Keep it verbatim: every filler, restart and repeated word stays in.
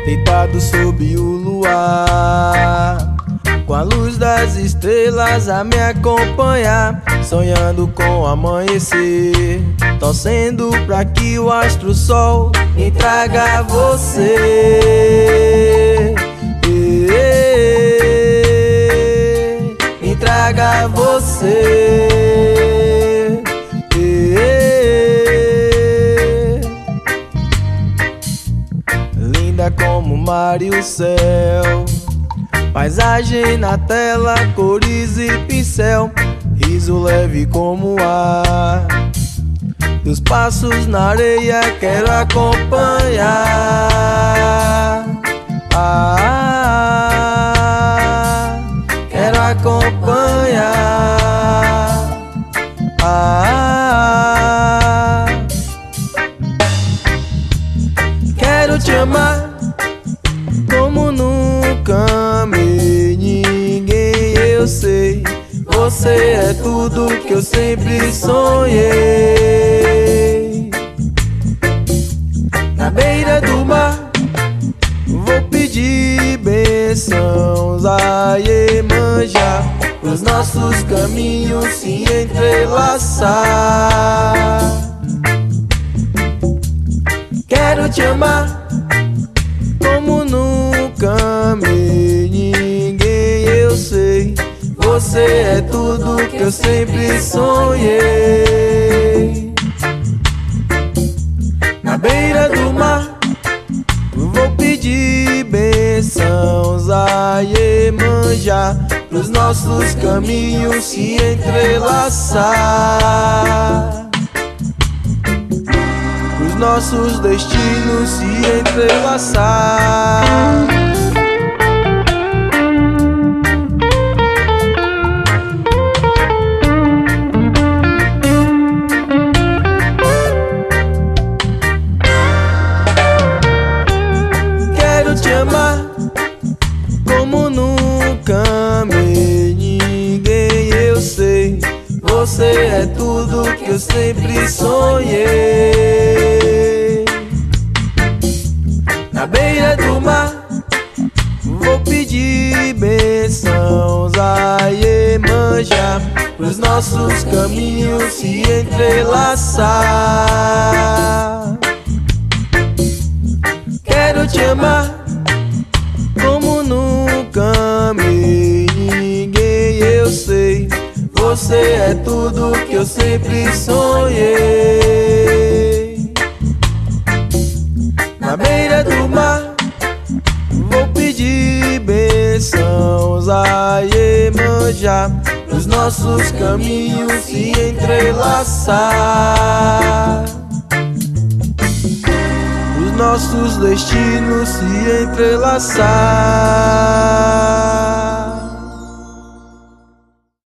deitado sob o luar, com a luz das estrelas a me acompanhar, sonhando com o amanhecer, torcendo pra que o astro sol me traga você. Me traga você. Linda como o mar e o céu, paisagem na tela, cores e pincel, riso leve como o ar, teus passos na areia quero acompanhar. Ah, quero acompanhar. Ah, quero te amar como nunca amei ninguém. Eu sei, você é tudo que eu sempre sonhei. Na beira do mar vou pedir bênçãos a Iemanjá, os nossos caminhos se entrelaçar. Quero te amar como nunca amei ninguém. Eu sei, você é tudo que eu sempre sonhei. Na beira do mar vou pedir bênçãos a Iemanjá, pros nossos caminhos se entrelaçar, pros nossos destinos se entrelaçar. Te amar como nunca amei ninguém. Eu sei, você é tudo que eu sempre sonhei. Na beira do mar vou pedir bênçãos a Iemanjá, pros nossos caminhos se entrelaçar. Quero te amar como nunca amei ninguém. Eu sei, você é tudo que eu sempre sonhei. Na beira do mar vou pedir bênçãos a Iemanjá, os nossos caminhos se entrelaçar, nossos destinos se entrelaçar.